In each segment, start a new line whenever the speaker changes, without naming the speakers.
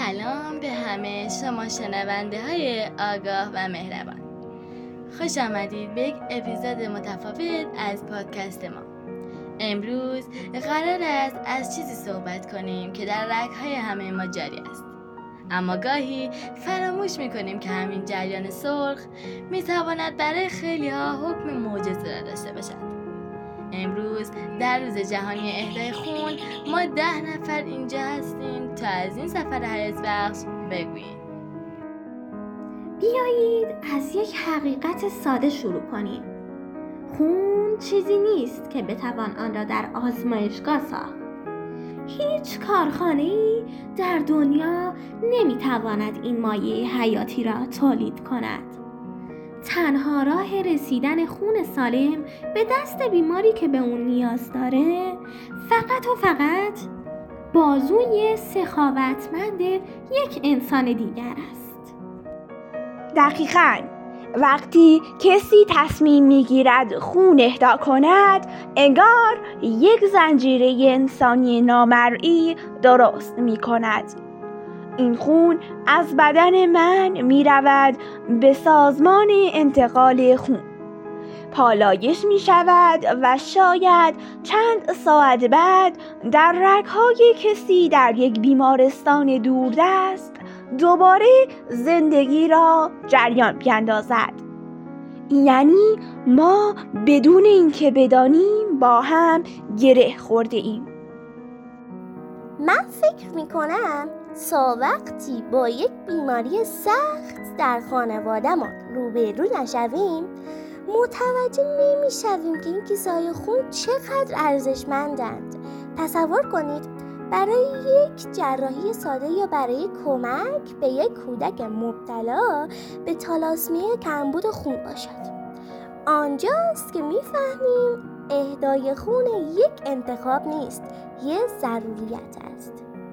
سلام به همه شما شنونده های آگاه و مهربان. خوش آمدید به یک اپیزود متفاوت از پادکست ما. امروز قرار است از چیزی صحبت کنیم که در رگ‌های همه ما جاری است، اما گاهی فراموش می‌کنیم که همین جریان سرخ می‌تواند برای خیلی‌ها حکم معجزه را داشته باشد. امروز در روز جهانی اهدای خون ما 10 نفر اینجا هستیم تا از این سفر حیات‌بخش بگوییم.
بیایید از یک حقیقت ساده شروع کنیم. خون چیزی نیست که بتوان آن را در آزمایشگاه ساخت. هیچ کارخانه‌ای در دنیا نمیتواند این مایع حیاتی را تولید کند. تنها راه رسیدن خون سالم به دست بیماری که به اون نیاز داره فقط و فقط بازوی سخاوتمند یک انسان دیگر است.
دقیقاً وقتی کسی تصمیم میگیرد خون اهدا کند، انگار یک زنجیره انسانی نامرئی درست میکند. این خون از بدن من میرود به سازمان انتقال خون، پالایش می شود و شاید چند ساعت بعد در رگ‌های کسی در یک بیمارستان دوردست دوباره زندگی را جریان بیندازد. یعنی ما بدون اینکه بدانیم با هم گره خورده ایم.
من فکر میکنم تا وقتی با یک بیماری سخت در خانواده‌مان روبرو نشویم متوجه نمیشویم که این کیسه‌های خون چقدر ارزشمندند. تصور کنید برای یک جراحی ساده یا برای کمک به یک کودک مبتلا به تالاسمی کمبود خون باشد. آنجاست که میفهمیم اهدای خون یک انتخاب نیست، یک ضروریت است.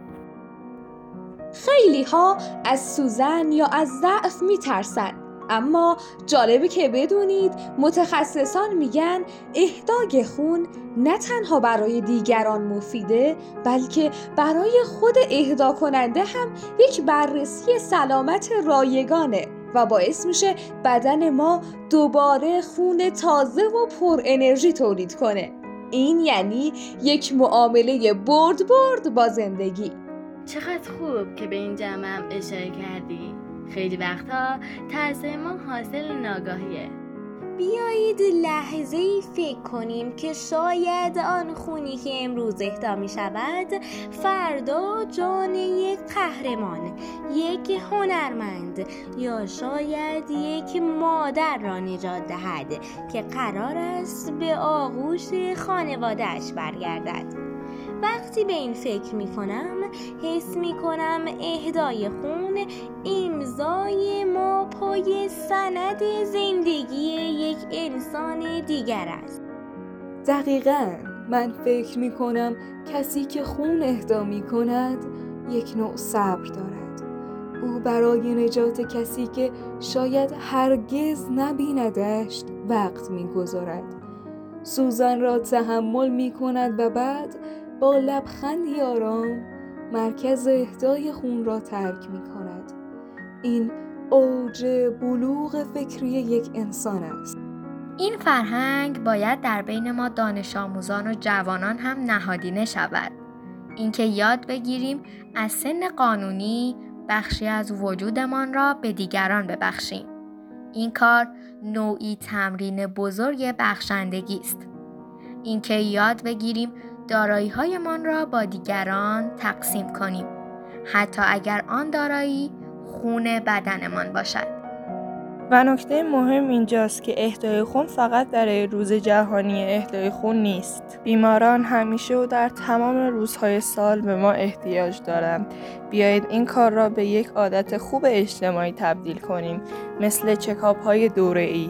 خیلی ها از سوزن یا از ضعف میترسن، اما جالبه که بدونید متخصصان میگن اهدای خون نه تنها برای دیگران مفیده، بلکه برای خود اهدا کننده هم یک بررسی سلامت رایگانه و باعث میشه بدن ما دوباره خون تازه و پر انرژی تولید کنه. این یعنی یک معامله برد با زندگی.
چقدر خوب که به این جمع هم اشاره کردی. خیلی وقتا ترس ما حاصل ناگاهیه.
بیایید لحظه‌ای فکر کنیم که شاید آن خونی که امروز اهدا می شود فردا جان یک قهرمان، یک هنرمند یا شاید یک مادر را نجات دهد که قرار است به آغوش خانواده‌اش برگردد. وقتی به این فکر می کنم حس می کنم اهدای خون امضای ما پای سند زندگی یک انسان دیگر است.
دقیقاً من فکر می کنم کسی که خون اهدا می کند یک نوع صبر دارد. او برای نجات کسی که شاید هرگز نبیندش وقت می گذارد. سوزن را تحمل می کند و بعد با لبخندی آرام مرکز اهدای خون را ترک می کند. این اوج بلوغ فکری یک انسان است.
این فرهنگ باید در بین ما دانش آموزان و جوانان هم نهادینه شود. اینکه یاد بگیریم از سن قانونی بخشی از وجودمان را به دیگران ببخشیم. این کار نوعی تمرین بزرگ بخشندگی است. اینکه یاد بگیریم دارایی‌هایمان را با دیگران تقسیم کنیم، حتی اگر آن دارایی خون بدنمان باشد.
و نکته مهم اینجاست که اهدای خون فقط در روز جهانی اهدای خون نیست. بیماران همیشه و در تمام روزهای سال به ما احتیاج دارند. بیایید این کار را به یک عادت خوب اجتماعی تبدیل کنیم، مثل چکاپ‌های دوره‌ای.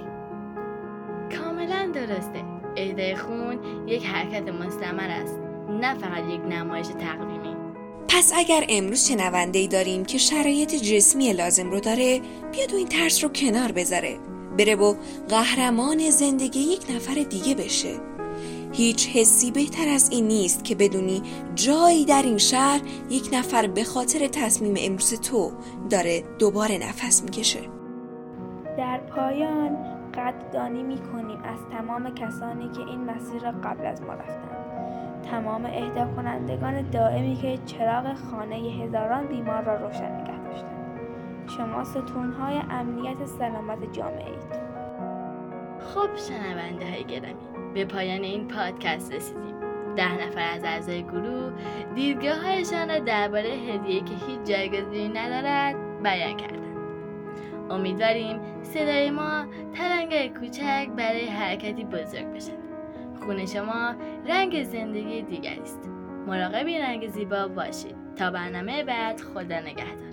کاملا درسته. اهدای خون یک حرکت مستمر است، نه فقط یک نمایش تقویمی.
پس اگر امروز شنونده‌ای داریم که شرایط جسمی لازم رو داره، بیاد و این ترس رو کنار بذاره، بره و قهرمان زندگی یک نفر دیگه بشه. هیچ حسی بهتر از این نیست که بدونی جایی در این شهر یک نفر به خاطر تصمیم امروز تو داره دوباره نفس میکشه.
در پایان قدردانی می‌کنیم از تمام کسانی که این مسیر را قبل از ما رفتند. تمام اهدا کنندگان دائمی که چراغ خانه هزاران بیمار را روشن نگه داشتند. شما ستون‌های امنیت سلامت جامعه اید.
خب شنونده های گرامی، به پایان این پادکست رسیدیم. 10 نفر از اعضای گروه دیدگاه هایشان را درباره هدیه‌ای که هیچ جایگزینی ندارد بیان کردند. امیدواریم صدای ما تلنگر کوچک برای حرکتی بزرگ باشد. خون شما رنگ زندگی دیگری است. مراقب این رنگ زیبا باشید. تا برنامه بعد، خدا نگهدار.